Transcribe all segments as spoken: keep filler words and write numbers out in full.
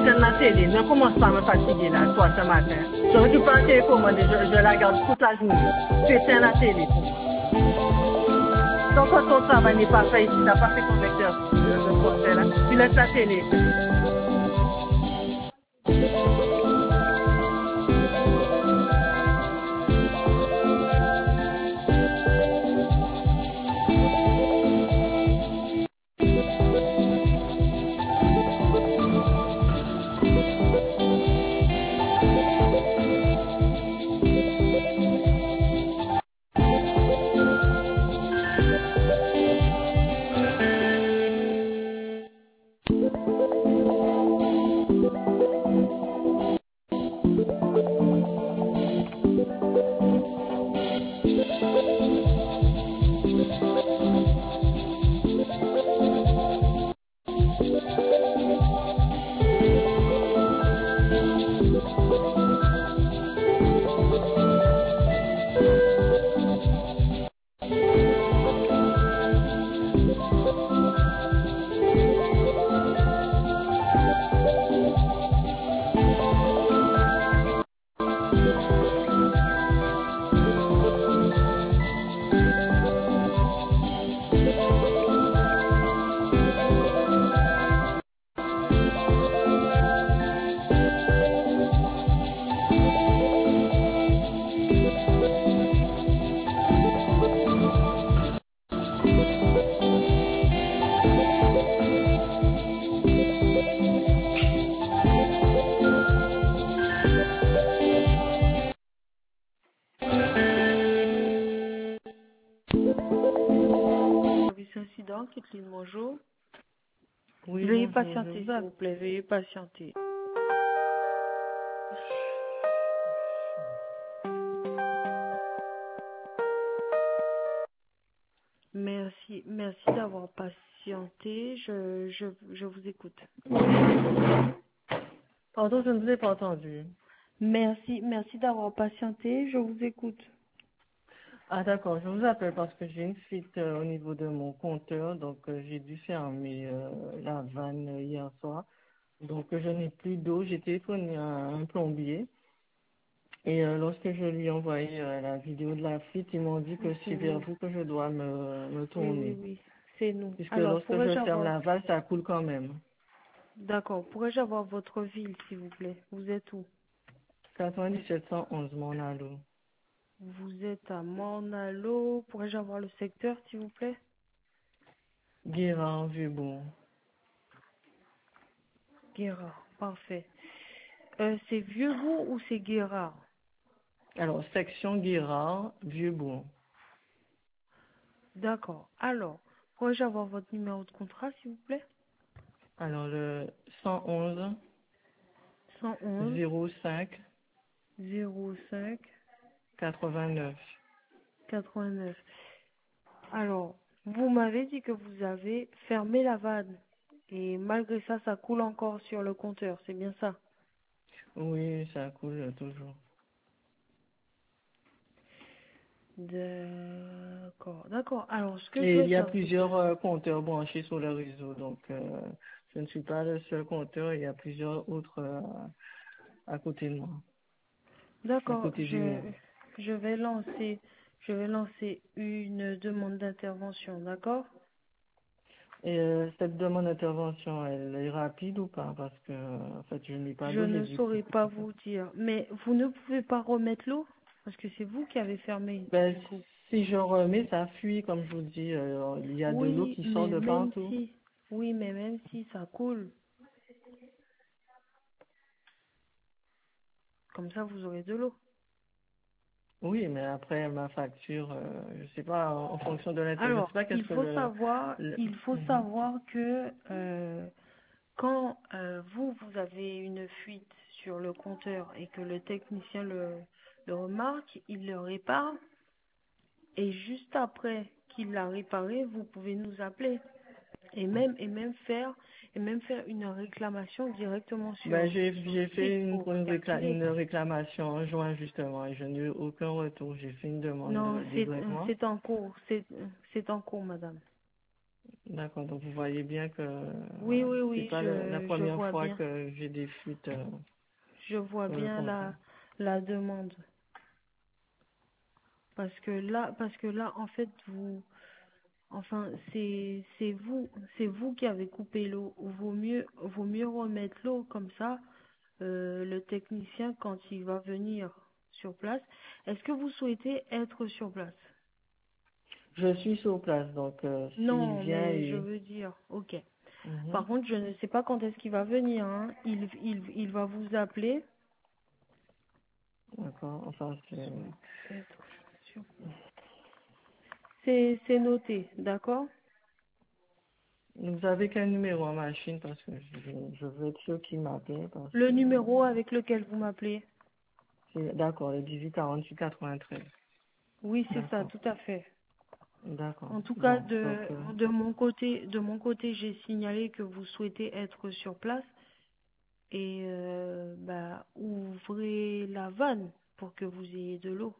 chaîne la télé. Ne commence pas à me fatiguer là, toi, ce matin. Donc, tu prends tes commandes et je, je la garde toute la journée. Tu éteins la télé pour moi. Donc, quand ton travail n'est pas fait ici, tu n'as pas fait ton exercice de, de français là, tu laisses la télé. Service incident, Kathleen, bonjour. Oui, Veuillez bonjour. patienter, Je vous s'il a- vous plaît, veuillez patienter. Merci, merci d'avoir patienté. Je, je, je vous écoute. Pardon, je ne vous ai pas entendu. Merci, merci d'avoir patienté. Je vous écoute. Ah d'accord, je vous appelle parce que j'ai une fuite euh, au niveau de mon compteur, donc euh, j'ai dû fermer euh, la vanne euh, hier soir. Donc euh, je n'ai plus d'eau, j'ai téléphoné à un plombier et euh, lorsque je lui ai envoyé euh, la vidéo de la fuite, ils m'ont dit que Oui, c'est c'est vers nous. vous que je dois me, me Oui, oui, tourner. oui, c'est nous. Puisque Alors, lorsque pourrais-je je ferme avoir... la valve, ça coule quand même. D'accord, pourrais-je avoir votre ville, s'il vous plaît? Vous êtes où? quatre-vingt-dix-sept cent onze mon allo. Vous êtes à Mornalo. Pourrais-je avoir le secteur, s'il vous plaît? Guérard, Vieux-Bourg. Guérard, parfait. Euh, c'est Vieux-Bourg ou c'est Guérard? Alors, section Guérard, Vieux-Bourg. D'accord. Alors, pourrais-je avoir votre numéro de contrat, s'il vous plaît? Alors, le cent onze cent onze zéro cinq zéro cinq quatre-vingt-neuf. quatre-vingt-neuf. Alors, vous m'avez dit que vous avez fermé la vanne et malgré ça, ça coule encore sur le compteur, c'est bien ça? Oui, ça coule toujours. D'accord, d'accord. Alors, ce que je Et vais il y a faire, c'est que... plusieurs euh, compteurs branchés sur le réseau, donc euh, je ne suis pas le seul compteur, il y a plusieurs autres euh, à côté de moi, à D'accord, côté du je, mien. je vais lancer, je vais lancer une demande d'intervention, d'accord? Et euh, cette demande d'intervention, elle est rapide ou pas? Parce que, en fait, je n'ai pas Je d'eau, j'ai ne du saurais pas vous dire, mais vous ne pouvez pas remettre l'eau parce que c'est vous qui avez fermé, Ben, du coup. si je remets, ça fuit, comme je vous dis, euh, il y a de l'eau Oui, qui sort mais de même partout. si, oui, mais même si ça coule, comme ça vous aurez de l'eau. Oui, mais après ma facture, euh, je sais pas, en, en fonction de l'intérêt, je sais Alors, pas qu'est-ce il que faut le, savoir, le... il faut Mhm. savoir que euh, quand euh, vous vous avez une fuite sur le compteur et que le technicien le, le remarque, il le répare et juste après qu'il l'a réparé, vous pouvez nous appeler. Et même, et même faire, et même faire une réclamation directement Ben, sur, j'ai, sur le j'ai fait site une, pour une, récla- récalculer. une réclamation en juin justement et je n'ai eu aucun retour. J'ai fait une demande Non, de c'est, dégrèvement. c'est en cours, c'est, c'est en cours, madame. D'accord, donc vous voyez bien que Oui, voilà, oui, c'est oui, pas le- la je, je première vois fois bien. que j'ai des fuites euh, Je vois sur le bien compteur. la, la demande. Parce que là, parce que là, en fait, vous, enfin, c'est, c'est vous, c'est vous qui avez coupé l'eau. Vaut mieux, vaut mieux remettre l'eau comme ça. Euh, le technicien, quand il va venir sur place, est-ce que vous souhaitez être sur place? Je suis sur place, donc euh, s'il Non, vient, mais je et... veux dire, ok. Mhm. Par contre, je ne sais pas quand est-ce qu'il va venir, hein. Il, il, il va vous appeler. D'accord, enfin c'est... Être sur- C'est, c'est noté, d'accord? Vous avez quel numéro en machine parce que je, je veux être sûr qui m'appelle parce Le que numéro avec lequel vous m'appelez. c'est d'accord, le dix-huit quarante-huit quatre-vingt-treize. Oui, c'est ça, D'accord, tout à fait. d'accord. En tout cas, Bon, de, donc euh, de mon côté, de mon côté, j'ai signalé que vous souhaitez être sur place et euh, bah, ouvrez la vanne pour que vous ayez de l'eau.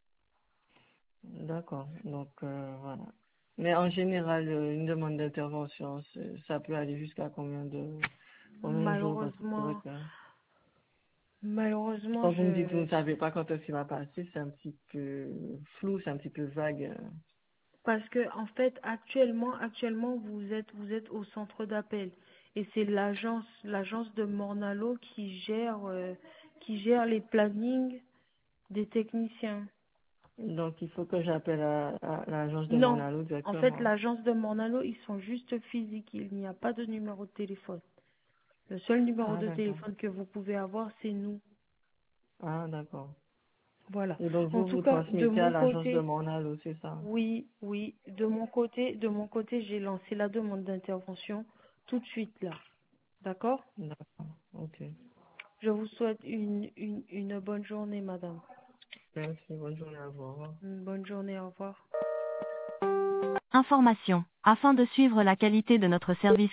d'accord, donc euh, voilà. Mais en général, euh, une demande d'intervention, c'est- ça peut aller jusqu'à combien de combien de jours parce que c'est vrai Malheureusement, que malheureusement, quand vous me dites que vous je ne savez pas quand est-ce qu'il va passer, c'est un petit peu flou, c'est un petit peu vague. euh. parce que en fait, actuellement, actuellement, vous êtes, vous êtes au centre d'appel et c'est l'agence, l'agence de Mornalo qui gère, euh, qui gère les plannings des techniciens. Donc il faut que j'appelle à, à l'agence de Non, Monalo en fait, directement. l'agence de Mornalo, ils sont juste physiques. Il n'y a pas de numéro de téléphone. Le seul numéro Ah de d'accord. téléphone que vous pouvez avoir, c'est nous. Ah d'accord. Voilà. Et donc En vous tout vous cas, de transmettez à mon l'agence de côté, Monalo, c'est ça? oui, oui, de mon côté, de mon côté, j'ai lancé la demande d'intervention tout de suite là. D'accord? D'accord. Ok. Je vous souhaite une, une, une bonne journée, madame. Merci. Bonne journée à vous. Au revoir. Une bonne journée, au revoir. Information. Afin de suivre la qualité de notre service